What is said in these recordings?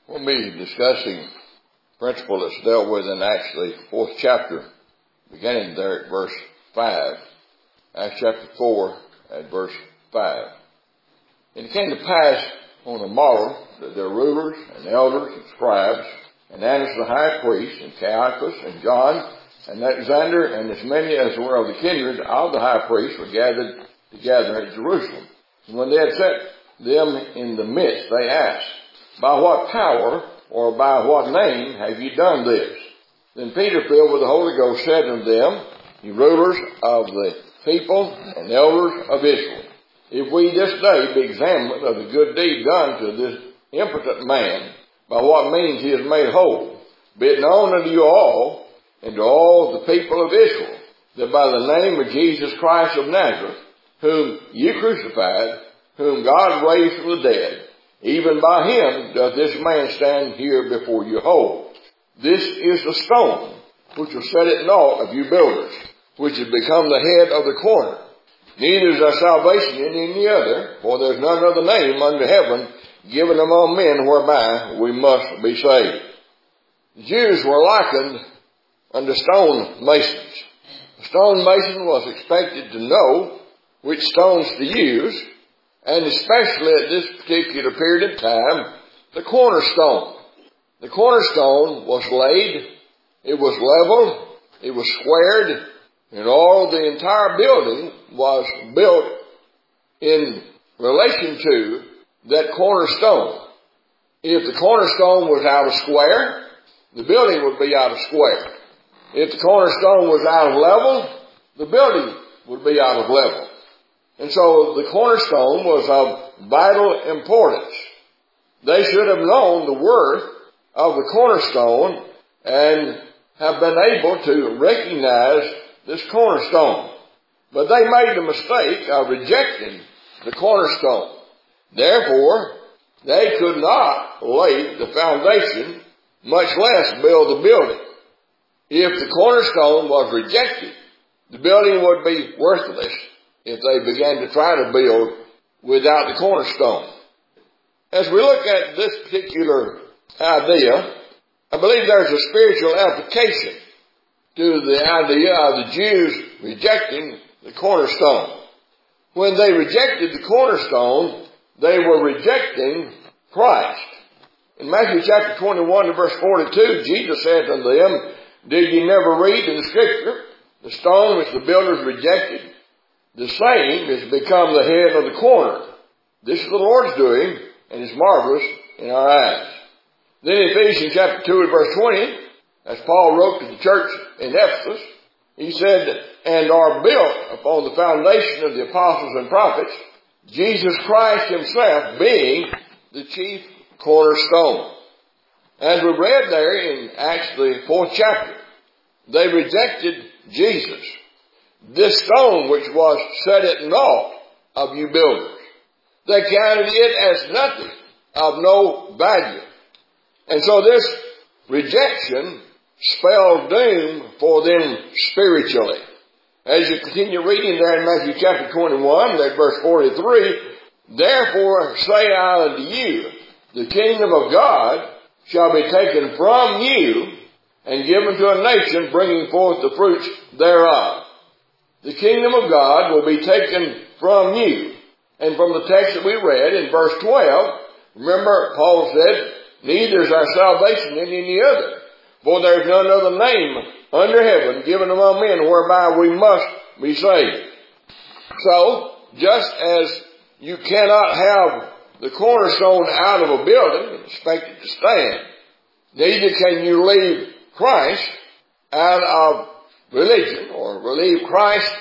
We'll be discussing a principle that's dealt with in Acts, the 4th chapter, beginning there at verse 5. Acts chapter 4 at verse 5. And it came to pass on the morrow that their rulers and elders and scribes, and Annas the high priest, and Caiaphas, and John, and Alexander, and as many as were of the kindred of the high priest were gathered together at Jerusalem. And when they had set them in the midst, they asked, by what power or by what name have ye done this? Then Peter, filled with the Holy Ghost, said unto them, ye rulers of the people and elders of Israel, if we this day be examined of the good deed done to this impotent man, by what means he is made whole, be it known unto you all, and to all the people of Israel, that by the name of Jesus Christ of Nazareth, whom ye crucified, whom God raised from the dead, even by him doth this man stand here before you whole. This is the stone which was set at naught of you builders, which has become the head of the corner. Neither is there salvation in any other, for there is none other name under heaven given among men whereby we must be saved. The Jews were likened unto stone masons. The stone mason was expected to know which stones to use, and especially at this particular period of time, the cornerstone. The cornerstone was laid, it was leveled, it was squared, and all the entire building was built in relation to that cornerstone. If the cornerstone was out of square, the building would be out of square. If the cornerstone was out of level, the building would be out of level. And so the cornerstone was of vital importance. They should have known the worth of the cornerstone and have been able to recognize this cornerstone. But they made the mistake of rejecting the cornerstone. Therefore, they could not lay the foundation, much less build the building. If the cornerstone was rejected, the building would be worthless if they began to try to build without the cornerstone. As we look at this particular idea, I believe there's a spiritual application to the idea of the Jews rejecting the cornerstone. When they rejected the cornerstone, they were rejecting Christ. In Matthew chapter 21 and verse 42, Jesus said unto them, did ye never read in the scripture, the stone which the builders rejected, the same is become the head of the corner. This is the Lord's doing, and is marvelous in our eyes. Then in Ephesians chapter 2 and verse 20, as Paul wrote to the church in Ephesus, he said, and are built upon the foundation of the apostles and prophets, Jesus Christ himself being the chief cornerstone. As we read there in Acts the 4th chapter, they rejected Jesus, this stone which was set at naught of you builders. They counted it as nothing, of no value. And so this rejection spelled doom for them spiritually. As you continue reading there in Matthew chapter 21, at verse 43, therefore say I unto you, the kingdom of God shall be taken from you and given to a nation bringing forth the fruits thereof. The kingdom of God will be taken from you. And from the text that we read in verse 12, remember Paul said, neither is there salvation in any other, for there is none other name under heaven given among men whereby we must be saved. So, just as you cannot have the cornerstone out of a building and expect it to stand, neither can you leave Christ out of religion or leave Christ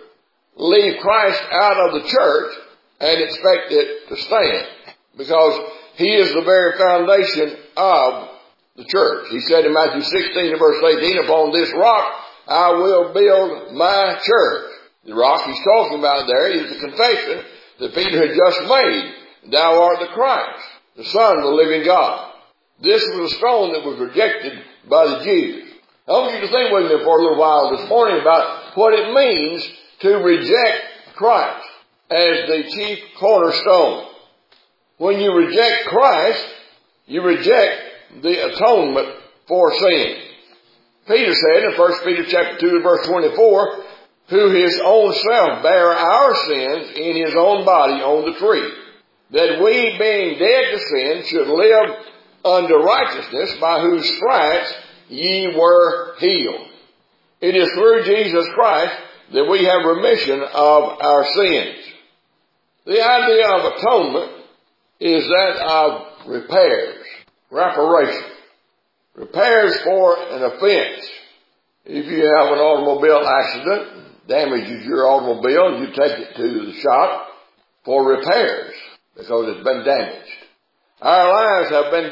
out of the church and expect it to stand, because he is the very foundation of the church. He said in Matthew 16 and verse 18, upon this rock I will build my church. The rock he's talking about there is the confession that Peter had just made. Thou art the Christ, the Son of the living God. This was a stone that was rejected by the Jews. I want you to think with me for a little while this morning about what it means to reject Christ as the chief cornerstone. When you reject Christ, you reject the atonement for sin. Peter said in 1 Peter chapter 2 verse 24, who his own self bare our sins in his own body on the tree, that we being dead to sin should live unto righteousness, by whose stripes ye were healed. It is through Jesus Christ that we have remission of our sins. The idea of atonement is that of repairs, reparation. Repairs for an offense. If you have an automobile accident, damages your automobile, you take it to the shop for repairs because it's been damaged. Our lives have been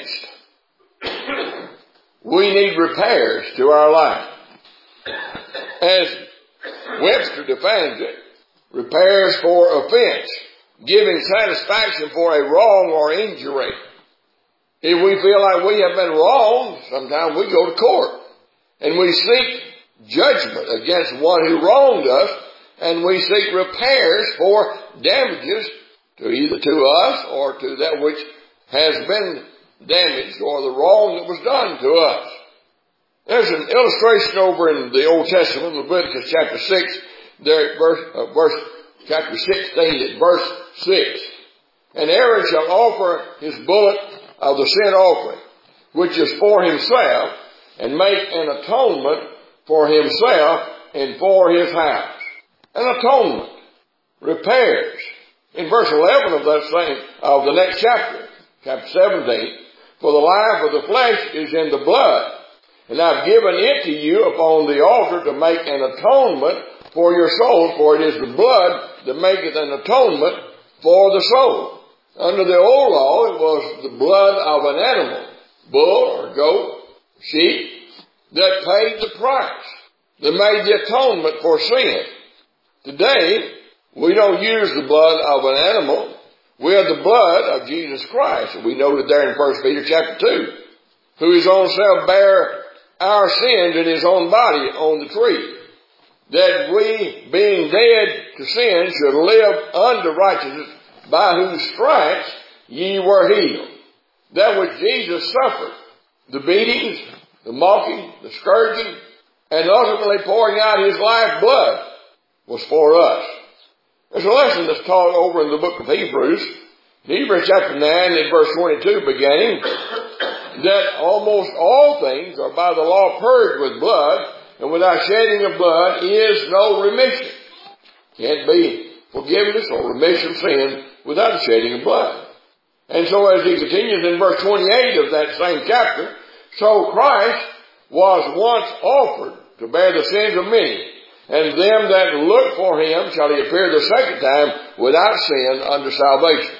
damaged. We need repairs to our life. As Webster defines it, repairs for offense, giving satisfaction for a wrong or injury. If we feel like we have been wronged, sometimes we go to court and we seek judgment against one who wronged us, and we seek repairs for damages to either to us or to that which has been damaged or the wrong that was done to us. There's an illustration over in the Old Testament, Leviticus chapter 6, there at chapter 16 at verse 6. And Aaron shall offer his bullock of the sin offering, which is for himself, and make an atonement for himself and for his house. An atonement. Repairs. In verse 11 of the next chapter, chapter 17, for the life of the flesh is in the blood, and I've given it to you upon the altar to make an atonement for your soul, for it is the blood that maketh an atonement for the soul. Under the old law, it was the blood of an animal, bull or goat, sheep, that paid the price, that made the atonement for sin. Today, we don't use the blood of an animal. We have the blood of Jesus Christ. We noted there in 1 Peter chapter 2, who his own self bare our sins in his own body on the tree, that we, being dead to sin, should live unto righteousness, by whose stripes ye were healed. That which Jesus suffered, the beatings, the mocking, the scourging, and ultimately pouring out his life blood, was for us. There's a lesson that's taught over in the book of Hebrews, Hebrews chapter 9 and verse 22 beginning, that almost all things are by the law purged with blood, and without shedding of blood is no remission. Can't be forgiveness or remission of sin without the shedding of blood. And so as he continues in verse 28 of that same chapter, so Christ was once offered to bear the sins of many, and them that look for him shall he appear the second time without sin unto salvation.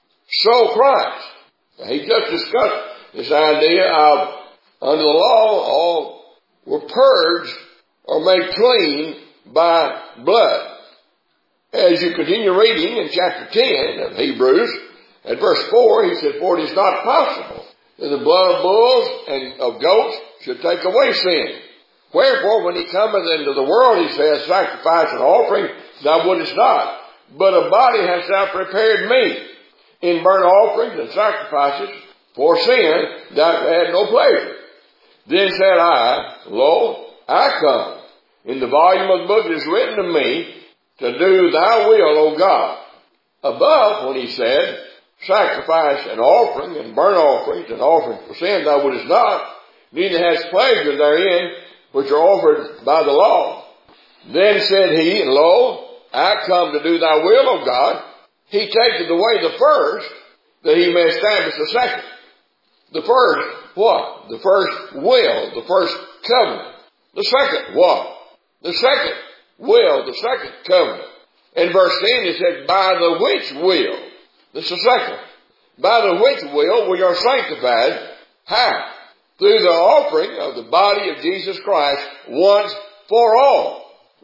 So Christ. He just discussed this idea of under the law all were purged or made clean by blood. As you continue reading in chapter 10 of Hebrews, at verse 4, he said, for it is not possible that the blood of bulls and of goats should take away sin. Wherefore, when he cometh into the world, he says, sacrifice and offering thou wouldest not, but a body hast thou prepared me. In burnt offerings and sacrifices for sin thou had no pleasure. Then said I, lo, I come. In the volume of the book it is written to me to do thy will, O God. Above, when he said, sacrifice and offering and burnt offerings and offerings for sin thou wouldest not, neither hast pleasure therein, which are offered by the law. Then said he, lo, I come to do thy will, O God. He taketh away the first, that he may establish the second. The first, what? The first will, the first covenant. The second, what? The second will, the second covenant. In verse 10 it said, by the which will. This is the second. By the which will we are sanctified. How? Through the offering of the body of Jesus Christ once for all.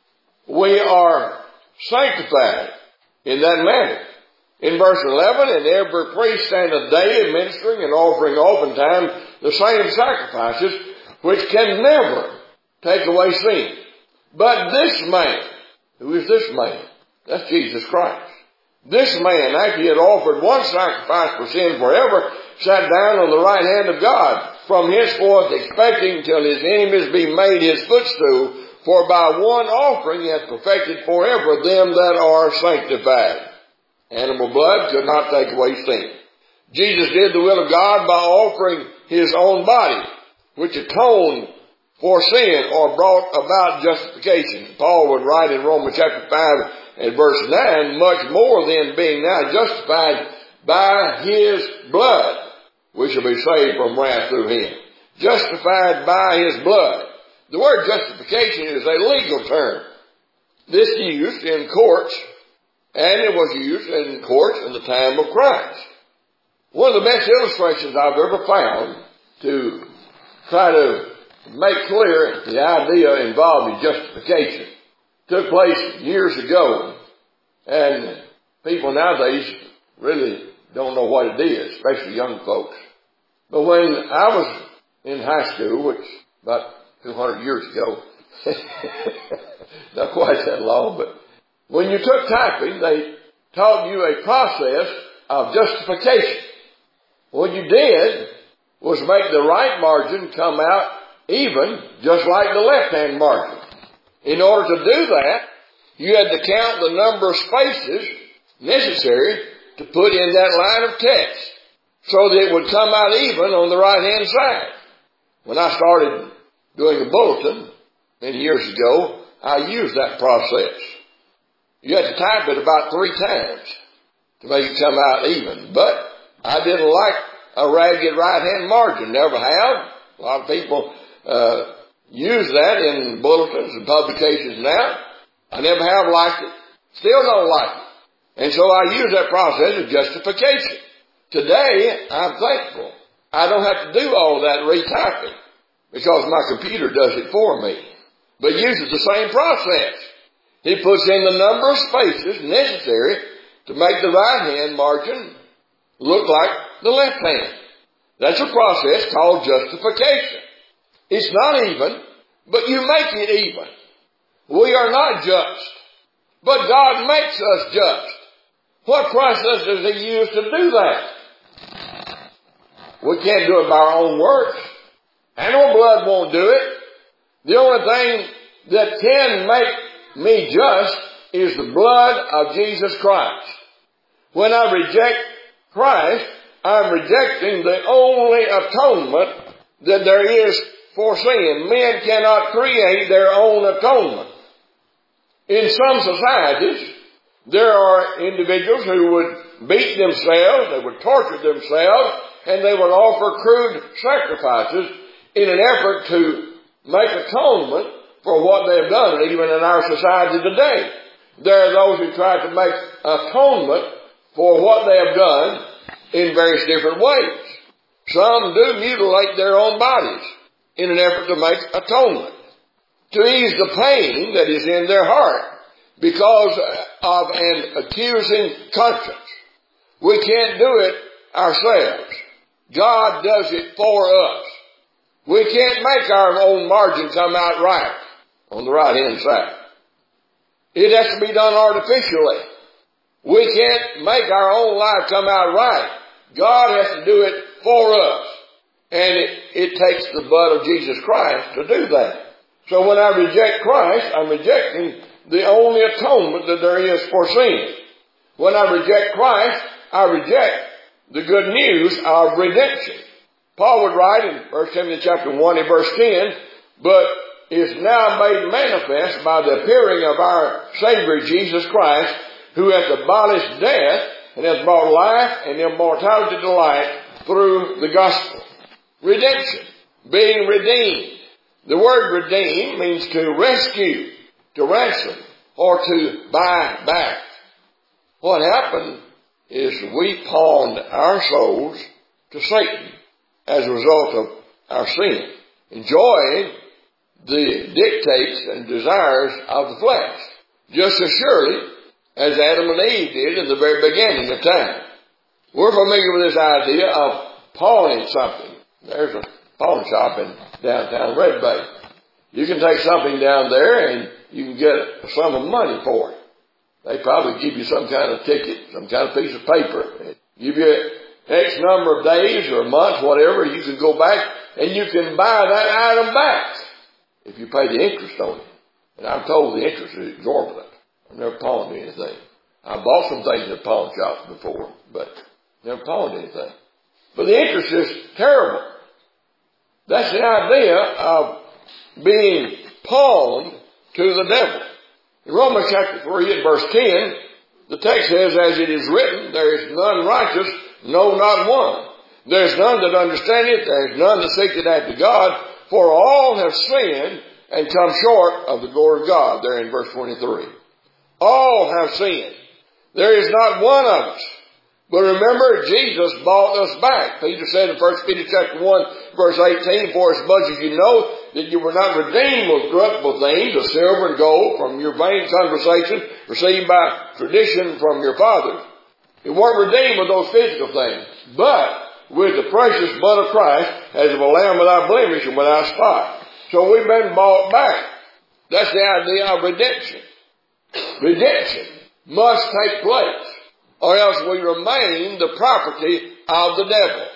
We are sanctified in that manner. In verse 11, and every priest standeth daily ministering and offering oftentimes the same sacrifices, which can never take away sin. But this man, who is this man? That's Jesus Christ. This man, after he had offered one sacrifice for sin forever, sat down on the right hand of God, from henceforth expecting till his enemies be made his footstool. For by one offering he hath perfected forever them that are sanctified. Animal blood could not take away sin. Jesus did the will of God by offering his own body, which atoned for sin or brought about justification. Paul would write in Romans chapter 5 and verse 9, much more than being now justified by his blood, we shall be saved from wrath through him. Justified by his blood. The word justification is a legal term. This used in courts, and it was used in courts in the time of Christ. One of the best illustrations I've ever found to try to make clear the idea involved in justification took place years ago, and people nowadays really don't know what it is, especially young folks. But when I was in high school, which about 200 years ago, not quite that long, but when you took typing, they taught you a process of justification. What you did was make the right margin come out even, just like the left-hand margin. In order to do that, you had to count the number of spaces necessary to put in that line of text so that it would come out even on the right-hand side. When I started doing a bulletin many years ago, I used that process. You had to type it about 3 times to make it come out even. But I didn't like a ragged right-hand margin. Never have. A lot of people use that in bulletins and publications now. I never have liked it. Still don't like it. And so I use that process of justification. Today, I'm thankful I don't have to do all that retyping because my computer does it for me. But uses the same process. He puts in the number of spaces necessary to make the right-hand margin look like the left hand. That's a process called justification. It's not even, but you make it even. We are not just, but God makes us just. What process does He use to do that? We can't do it by our own works. Animal blood won't do it. The only thing that can make me just is the blood of Jesus Christ. When I reject Christ, I'm rejecting the only atonement that there is for sin. Men cannot create their own atonement. In some societies, there are individuals who would beat themselves, they would torture themselves, and they would offer crude sacrifices in an effort to make atonement for what they have done, and even in our society today. There are those who try to make atonement for what they have done in various different ways. Some do mutilate their own bodies in an effort to make atonement, to ease the pain that is in their heart because of an accusing conscience. We can't do it ourselves. God does it for us. We can't make our own margin come out right on the right-hand side. It has to be done artificially. We can't make our own life come out right. God has to do it for us. And it takes the blood of Jesus Christ to do that. So when I reject Christ, I'm rejecting the only atonement that there is for sin. When I reject Christ, I reject the good news of redemption. Paul would write in 1 Timothy chapter 1 and verse 10, but is now made manifest by the appearing of our Savior Jesus Christ, who hath abolished death and hath brought life and immortality to light through the gospel. Redemption, being redeemed. The word redeem means to rescue, to ransom, or to buy back. What happened is we pawned our souls to Satan as a result of our sin, enjoying the dictates and desires of the flesh, just as surely as Adam and Eve did in the very beginning of time. We're familiar with this idea of pawning something. There's a pawn shop in downtown Red Bay. You can take something down there and you can get a sum of money for it. They probably give you some kind of ticket, some kind of piece of paper. Give you X number of days or months, whatever, you can go back and you can buy that item back if you pay the interest on it. And I'm told the interest is exorbitant. I've never pawned anything. I bought some things at pawn shops before, but never pawned anything. But the interest is terrible. That's the idea of being pawned to the devil. In Romans chapter 3 and verse 10, the text says, as it is written, there is none righteous, no, not one. There is none that understandeth, there is none that seeketh after God, for all have sinned and come short of the glory of God. There in verse 23. All have sinned. There is not one of us. But remember, Jesus bought us back. Peter said in 1 Peter chapter 1, verse 18, for as much as you know that you were not redeemed with corruptible things, of silver and gold, from your vain conversation received by tradition from your fathers. You weren't redeemed with those physical things, but with the precious blood of Christ, as of a lamb without blemish and without spot. So we've been bought back. That's the idea of redemption. Redemption must take place, or else we remain the property of the devil.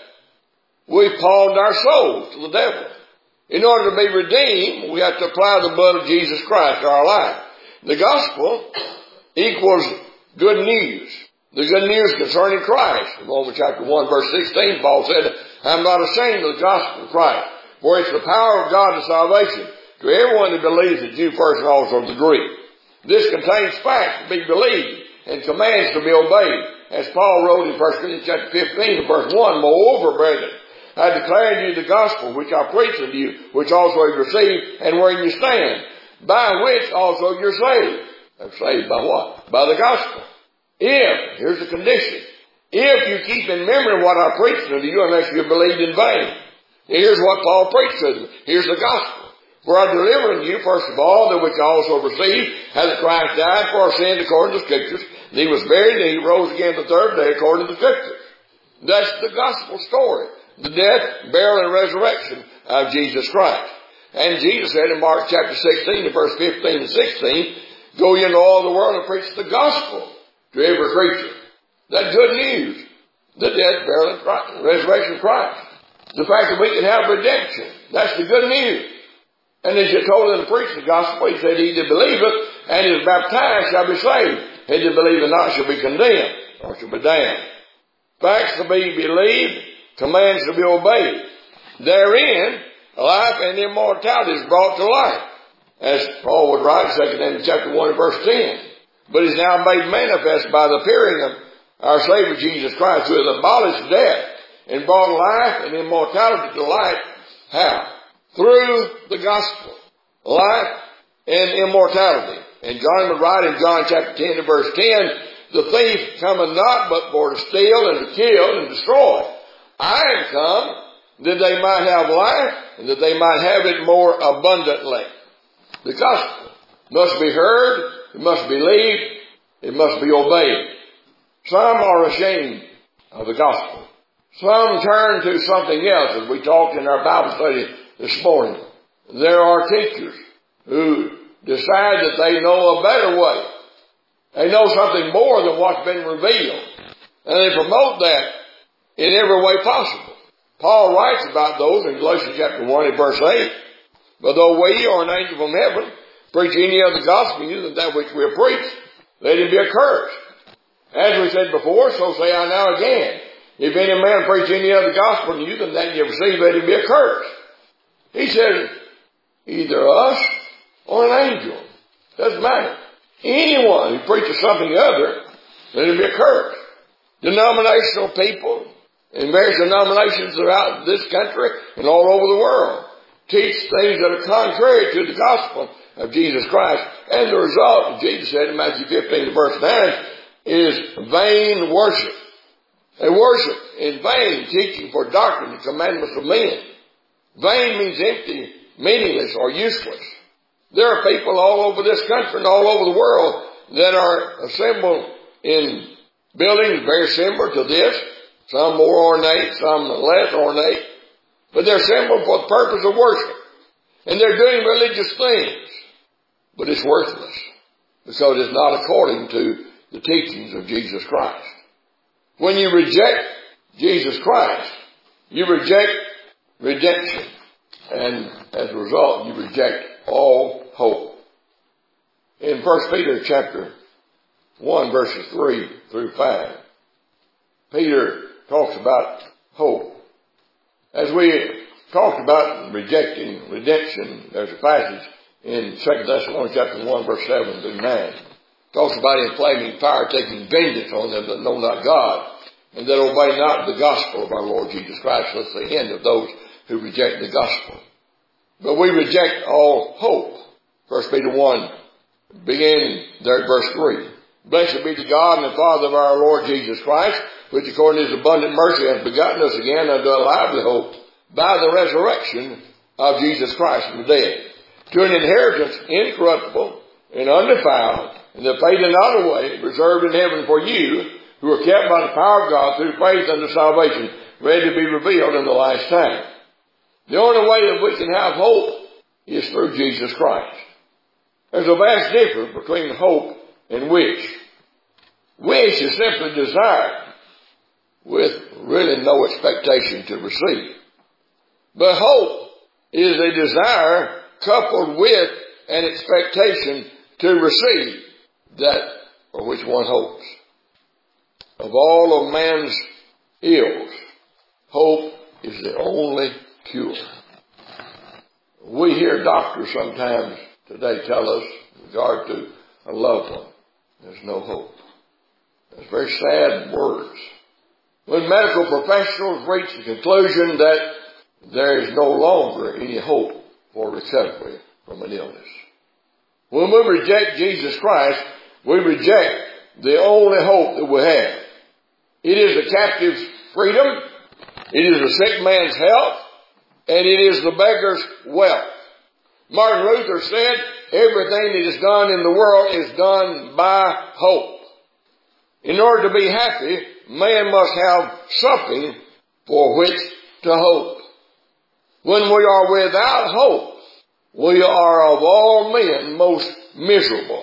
We've pawned our souls to the devil. In order to be redeemed, we have to apply the blood of Jesus Christ to our life. The gospel equals good news. The good news concerning Christ. In Romans chapter 1 verse 16, Paul said, I'm not ashamed of the gospel of Christ, for it's the power of God to salvation to everyone who believes, the Jew first and also the Greek. This contains facts to be believed and commands to be obeyed. As Paul wrote in 1 Corinthians chapter 15 and verse 1, moreover, brethren, I declare unto you the gospel which I preach unto you, which also you received, and wherein you stand, by which also you're saved. I'm saved by what? By the gospel. Here's the condition, if you keep in memory what I preached unto you, unless you believed in vain. Here's what Paul preached to them. Here's the gospel. For I delivered unto you, first of all, that which I also received, how that Christ died for our sins according to the Scriptures, and he was buried, and he rose again the third day according to the Scriptures. That's the gospel story. The death, burial, and resurrection of Jesus Christ. And Jesus said in Mark chapter 16, and verse 15 and 16, go ye into all the world and preach the gospel to every creature. That good news. The death, burial, and resurrection of Christ. The fact that we can have redemption. That's the good news. And as you told them to preach the gospel, he said, he that believeth and is baptized shall be saved. He that believeth not shall be condemned, or shall be damned. Facts to be believed, commands to be obeyed. Therein, life and immortality is brought to light. As Paul would write in 2 Timothy chapter 1 and verse 10. But is now made manifest by the appearing of our Savior Jesus Christ, who has abolished death and brought life and immortality to light. How? Through the gospel. Life and immortality. And John would write in John chapter 10 and verse 10, the thief cometh not but for to steal and to kill and destroy. I am come that they might have life and that they might have it more abundantly. The gospel must be heard, it must be believed, it must be obeyed. Some are ashamed of the gospel. Some turn to something else, as we talked in our Bible study this morning. There are teachers who decide that they know a better way. They know something more than what's been revealed. And they promote that in every way possible. Paul writes about those in Galatians chapter 1 and verse 8. But though we or an angel from heaven preach any other gospel than that which we have preached, let him be accursed. As we said before, so say I now again. If any man preach any other gospel to you than that you have received, let him be accursed. He says, either us or an angel. Doesn't matter. Anyone who preaches something other, let him be accursed. Denominational people in various denominations throughout this country and all over the world teach things that are contrary to the gospel of Jesus Christ. And the result, as Jesus said in Matthew 15 verse 9, is vain worship. They worship in vain, teaching for doctrine and commandments of men. Vain means empty, meaningless, or useless. There are people all over this country and all over the world that are assembled in buildings very similar to this. Some more ornate, some less ornate. But they're assembled for the purpose of worship. And they're doing religious things. But it's worthless. Because it's not according to the teachings of Jesus Christ. When you reject Jesus Christ, you reject redemption. And as a result, you reject all hope. In 1 Peter chapter 1, verses 3 through 5, Peter talks about hope. As we talked about rejecting redemption, there's a passage in 2 Thessalonians chapter 1, verse 7 through 9. Talks about in flaming fire taking vengeance on them that know not God, and that obey not the gospel of our Lord Jesus Christ. That's the end of those who reject the gospel. But we reject all hope. 1 Peter 1, beginning there at verse 3. Blessed be the God and the Father of our Lord Jesus Christ, which according to his abundant mercy hath begotten us again unto a lively hope by the resurrection of Jesus Christ from the dead, to an inheritance incorruptible and undefiled, and that fadeth not away, reserved in heaven for you, who are kept by the power of God through faith unto salvation, ready to be revealed in the last time. The only way that we can have hope is through Jesus Christ. There's a vast difference between hope and wish. Wish is simply desire with really no expectation to receive. But hope is a desire coupled with an expectation to receive that for which one hopes. Of all of man's ills, hope is the only cure. We hear doctors sometimes today tell us in regard to a loved one, there's no hope. That's very sad words. When medical professionals reach the conclusion that there is no longer any hope for recovery from an illness. When we reject Jesus Christ, we reject the only hope that we have. It is the captive's freedom, it is the sick man's health, and it is the beggar's wealth. Martin Luther said, everything that is done in the world is done by hope. In order to be happy, man must have something for which to hope. When we are without hope, we are of all men most miserable.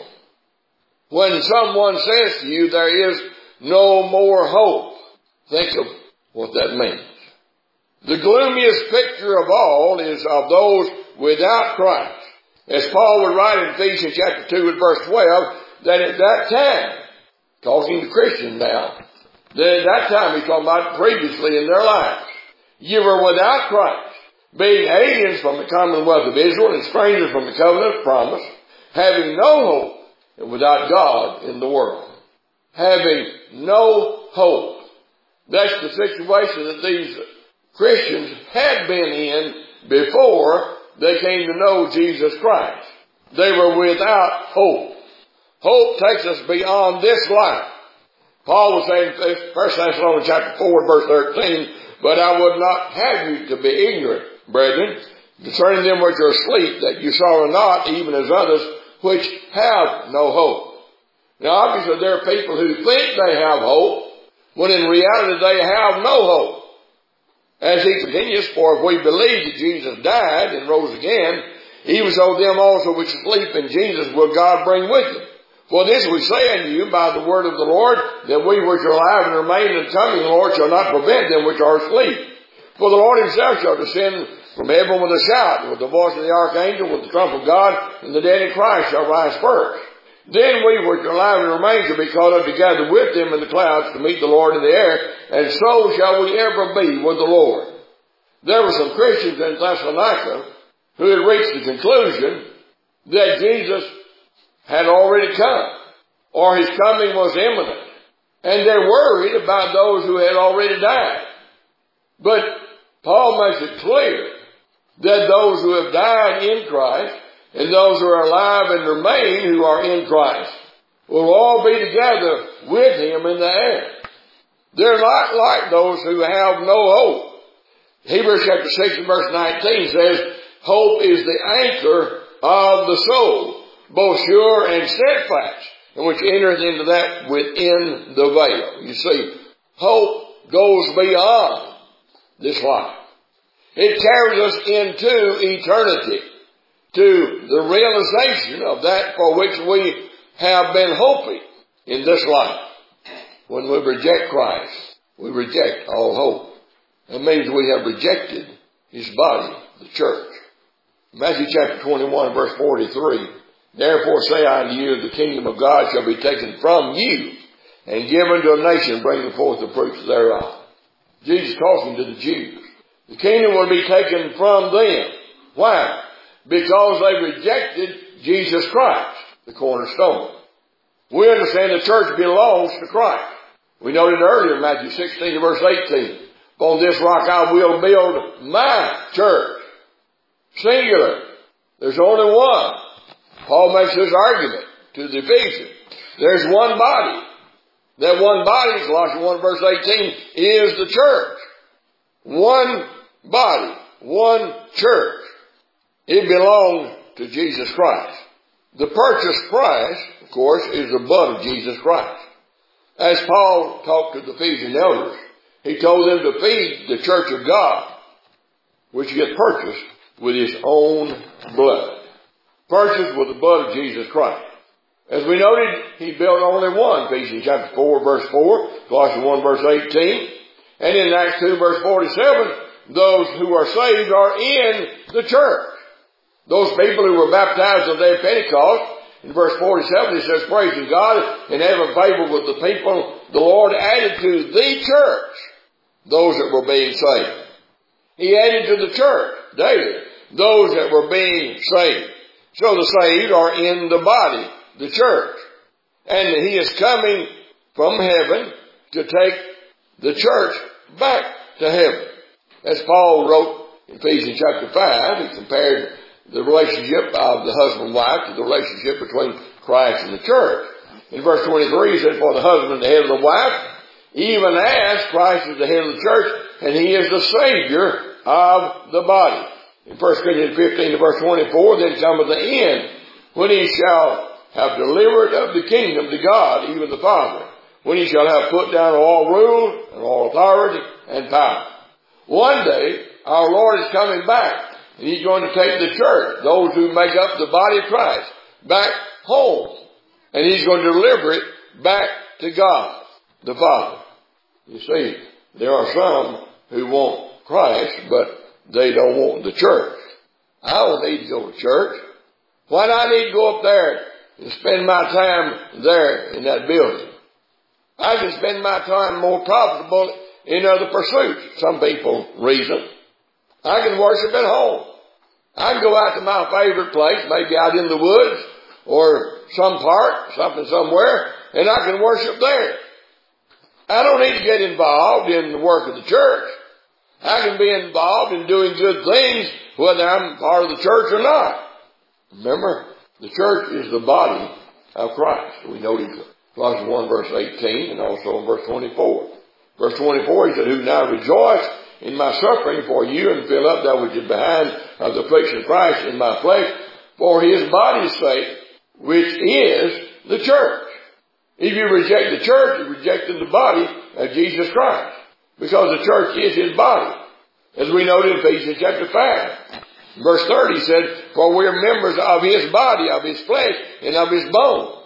When someone says to you there is no more hope, think of what that means. The gloomiest picture of all is of those without Christ. As Paul would write in Ephesians chapter 2 and verse 12, that at that time, talking to Christians now, that at that time he's talking about previously in their lives, you were without Christ, being aliens from the commonwealth of Israel and strangers from the covenant of promise, having no hope and without God in the world. Having no hope. That's the situation that these Christians had been in before they came to know Jesus Christ. They were without hope. Hope takes us beyond this life. Paul was saying in 1 Thessalonians chapter 4 verse 13, but I would not have you to be ignorant, brethren, concerning them which are asleep, that you sorrow not, even as others which have no hope. Now obviously there are people who think they have hope, when in reality they have no hope. As he continues, for if we believe that Jesus died and rose again, even so them also which sleep in Jesus will God bring with him. For this we say unto you by the word of the Lord, that we which are alive and remain in the coming of the Lord shall not prevent them which are asleep. For the Lord himself shall descend from heaven with a shout, with the voice of the archangel, with the trump of God, and the dead in Christ shall rise first. Then we which are alive and remain shall be caught up together with them in the clouds to meet the Lord in the air, and so shall we ever be with the Lord. There were some Christians in Thessalonica who had reached the conclusion that Jesus had already come, or his coming was imminent, and they're worried about those who had already died. But Paul makes it clear that those who have died in Christ and those who are alive and remain who are in Christ will all be together with him in the air. They're not like those who have no hope. Hebrews chapter 6 and verse 19 says, hope is the anchor of the soul, both sure and steadfast, and which entereth into that within the veil. You see, hope goes beyond this life. It carries us into eternity, to the realization of that for which we have been hoping in this life. When we reject Christ, We reject all hope. That means we have rejected his body, the church. Matthew chapter 21 verse 43. Therefore say I unto you, the kingdom of God shall be taken from you and given to a nation bringing forth the fruits thereof. Jesus talking to the Jews. The kingdom will be taken from them. Why? Because they rejected Jesus Christ, the cornerstone. We understand the church belongs to Christ. We noted earlier in Matthew 16 verse 18. Upon this rock I will build my church. Singular. There's only one. Paul makes this argument to the Ephesians. There's one body. That one body, Colossians 1 verse 18, is the church. One body. One church. It belongs to Jesus Christ. The purchase price, of course, is the blood of Jesus Christ. As Paul talked to the Ephesian elders, he told them to feed the church of God, which gets purchased with his own blood. Purchased with the blood of Jesus Christ. As we noted, he built only one, Ephesians chapter 4 verse 4, Colossians 1 verse 18, and in Acts 2 verse 47, those who are saved are in the church. Those people who were baptized on the day of Pentecost, in verse 47 it says, praising God and having favor with the people, the Lord added to the church those that were being saved. He added to the church daily those that were being saved. So the saved are in the body, the church. And he is coming from heaven to take the church back to heaven. As Paul wrote in Ephesians chapter 5, he compared the relationship of the husband and wife to the relationship between Christ and the church. In verse 23 he said, for the husband the head of the wife, even as Christ is the head of the church, and he is the Savior of the body. In 1 Corinthians 15 verse 24, then cometh the end, when he shall have delivered of the kingdom to God, even the Father, when he shall have put down all rule and all authority and power. One day, our Lord is coming back, and he's going to take the church, those who make up the body of Christ, back home. And he's going to deliver it back to God, the Father. You see, there are some who want Christ, but they don't want the church. I don't need to go to church. Why do I need to go up there and spend my time there in that building? I can spend my time more profitable in other pursuits. Some people reason. I can worship at home. I can go out to my favorite place, maybe out in the woods or some park, something somewhere, and I can worship there. I don't need to get involved in the work of the church. I can be involved in doing good things whether I'm part of the church or not. Remember, the church is the body of Christ. We noted Colossians 1 verse 18 and also in verse 24. Verse 24 he said, who now rejoice in my suffering for you and fill up that which is behind of the affliction of Christ in my flesh for his body's sake, which is the church. If you reject the church, you're rejecting the body of Jesus Christ. Because the church is his body. As we noted in Ephesians chapter 5. Verse 30 said, for we are members of his body, of his flesh, and of his bones.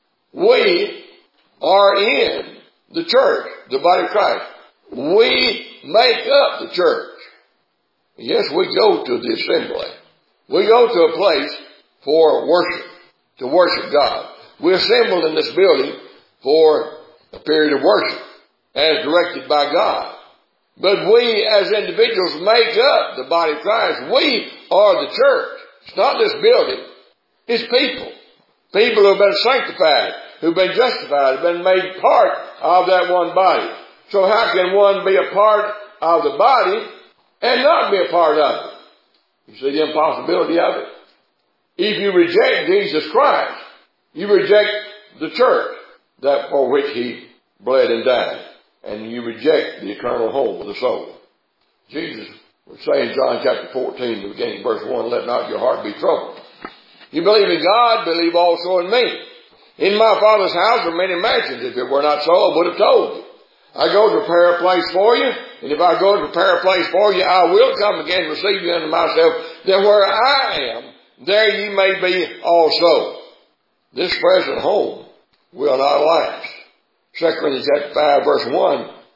We are in the church, the body of Christ. We make up the church. Yes, we go to the assembly. We go to a place for worship, to worship God. We assemble in this building for a period of worship as directed by God. But we as individuals make up the body of Christ. We are the church. It's not this building. It's people. People who have been sanctified, who have been justified, have been made part of that one body. So how can one be a part of the body and not be a part of it? You see the impossibility of it? If you reject Jesus Christ, you reject the church, that for which he bled and died. And you reject the eternal home of the soul. Jesus would say in John chapter 14, the beginning verse 1, let not your heart be troubled. You believe in God, believe also in me. In my Father's house are many mansions. If it were not so, I would have told you. I go to prepare a place for you, and if I go to prepare a place for you, I will come again and receive you unto myself, that where I am, there ye may be also. This present home will not last. 2 Corinthians chapter 5 verse 1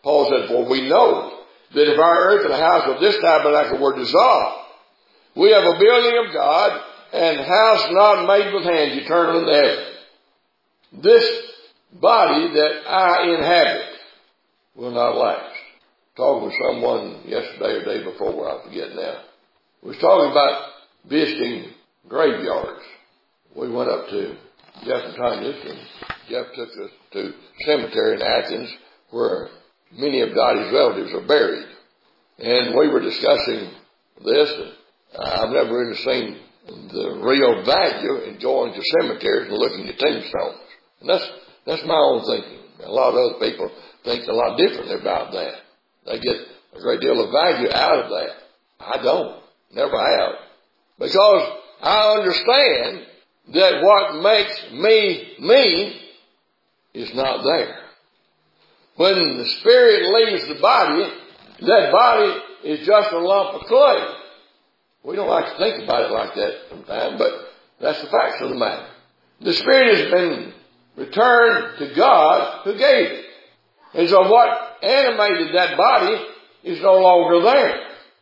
Paul said, for we know that if our earthly house of this tabernacle were dissolved, we have a building of God and house not made with hands, eternal in the heaven. This body that I inhabit will not last. Talking with someone yesterday or day before, I forget now. We was talking about visiting graveyards. We went up to Jeff and Tanya's, and Jeff took us to a cemetery in Athens where many of Dottie's relatives are buried. And we were discussing this. I've never really seen the real value in going to cemeteries and looking at tombstones. And that's my own thinking. A lot of other people think a lot differently about that. They get a great deal of value out of that. I don't. Never have. Because I understand that what makes me me is not there. When the spirit leaves the body, that body is just a lump of clay. We don't like to think about it like that sometimes, but that's the facts of the matter. The spirit has been returned to God who gave it. And so what animated that body is no longer there.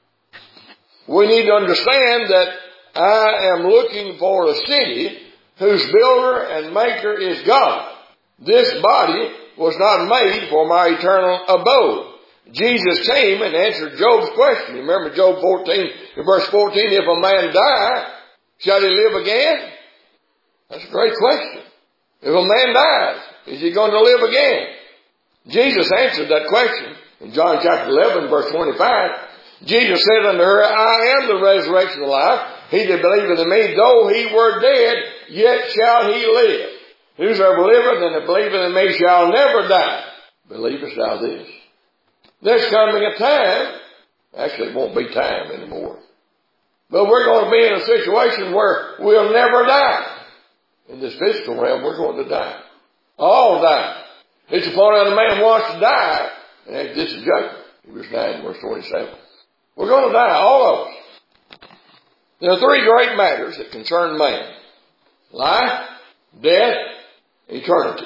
We need to understand that I am looking for a city whose builder and maker is God. This body was not made for my eternal abode. Jesus came and answered Job's question. Remember Job 14, verse 14, if a man die, shall he live again? That's a great question. If a man dies, is he going to live again? Jesus answered that question in John chapter 11, verse 25. Jesus said unto her, I am the resurrection and the life. He that believeth in me, though he were dead, yet shall he live. Whosoever liveth and that believeth in me shall never die. Believest thou this? There's coming a time, actually it won't be time anymore, but we're going to be in a situation where we'll never die. In this physical realm, we're going to die. All die. It's upon a man wants to die, and this is judgment. Hebrews 9, verse 27. We're going to die, all of us. There are three great matters that concern man: life, death, eternity.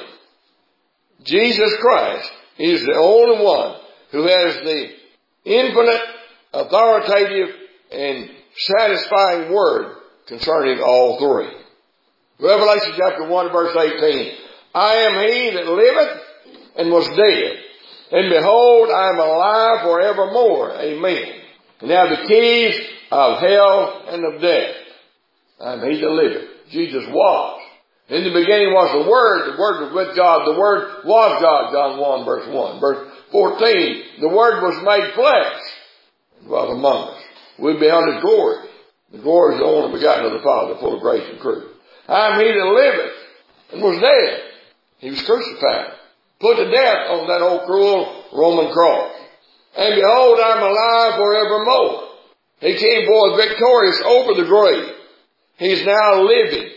Jesus Christ is the only one who has the infinite, authoritative, and satisfying word concerning all three. Revelation chapter 1, verse 18. I am he that liveth and was dead, and behold, I am alive forevermore. Amen. And have the keys of hell and of death. I am he that liveth. Jesus was. In the beginning was the Word was with God, the Word was God, John 1, verse 1. Verse 14, the Word was made flesh and dwelt among us. We beheld His glory. The glory is the only begotten of the Father, full of grace and truth. I am he that liveth and was dead. He was crucified, put to death on that old cruel Roman cross. And behold, I am alive forevermore. He came forth victorious over the grave. He's now living.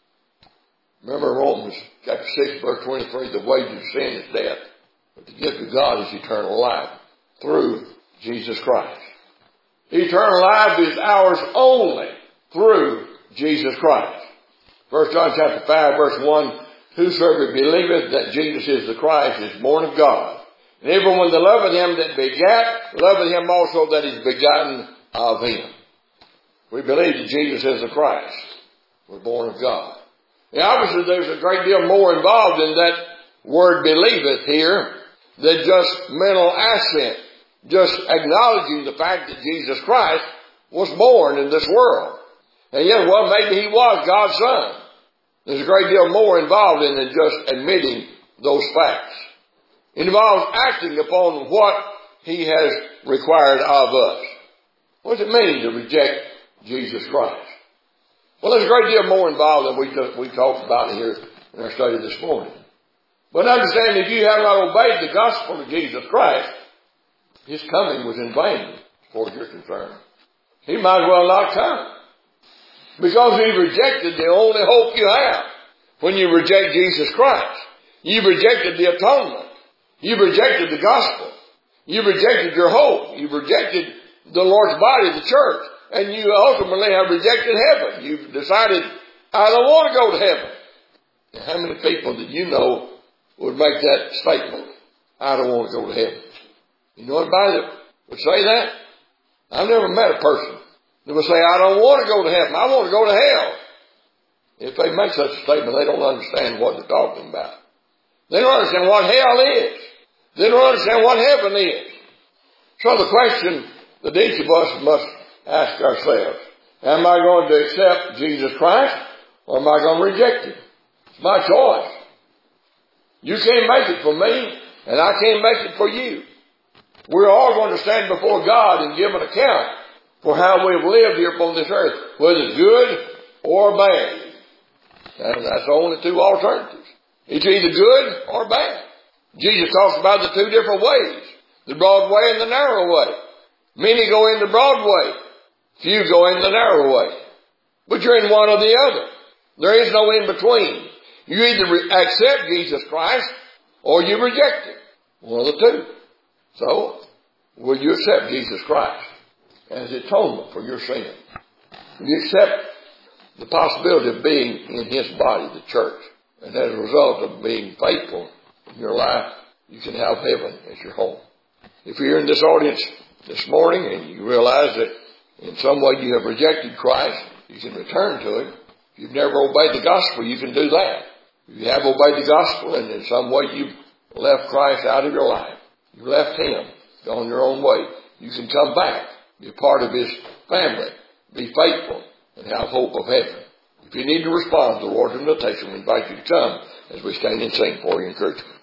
Remember Romans chapter 6, verse 23, the wages of sin is death, but the gift of God is eternal life through Jesus Christ. Eternal life is ours only through Jesus Christ. 1 John chapter 5, verse 1, whosoever believeth that Jesus is the Christ is born of God. And everyone that loveth him that begat, loveth him also that is begotten of him. We believe that Jesus is the Christ. We're born of God. Now obviously there's a great deal more involved in that word believeth here than just mental assent. Just acknowledging the fact that Jesus Christ was born in this world. And yet, well, maybe he was God's Son. There's a great deal more involved in than just admitting those facts. It involves acting upon what he has required of us. What does it mean to reject Jesus Christ? Well, there's a great deal more involved than we talked about here in our study this morning. But understand, if you have not obeyed the gospel of Jesus Christ, his coming was in vain, as far as you're concerned. He might as well not come. Because you rejected the only hope you have. When you reject Jesus Christ, you've rejected the atonement. You've rejected the gospel. You've rejected your hope. You've rejected the Lord's body, the church. And you ultimately have rejected heaven. You've decided, I don't want to go to heaven. Now, how many people do you know would make that statement? I don't want to go to heaven. You know anybody that would say that? I've never met a person that would say, I don't want to go to heaven. I want to go to hell. If they make such a statement, they don't understand what they're talking about. They don't understand what hell is. They don't understand what heaven is. So the question that each of us must ask ourselves, am I going to accept Jesus Christ or am I going to reject Him? It's my choice. You can't make it for me and I can't make it for you. We're all going to stand before God and give an account for how we've lived here upon this earth, whether it's good or bad. And that's the only two alternatives. It's either good or bad. Jesus talks about the two different ways, the broad way and the narrow way. Many go in the broad way. Few go in the narrow way. But you're in one or the other. There is no in between. You either accept Jesus Christ or you reject Him. One of the two. So, will you accept Jesus Christ as atonement for your sin? Will you accept the possibility of being in His body, the church? And as a result of being faithful in your life, you can have heaven as your home. If you're in this audience this morning and you realize that in some way you have rejected Christ, you can return to Him. If you've never obeyed the gospel, you can do that. If you have obeyed the gospel and in some way you've left Christ out of your life, you left Him, gone your own way, you can come back, be a part of His family, be faithful, and have hope of heaven. If you need to respond to the Lord's invitation, we invite you to come as we stand and sing for your encouragement.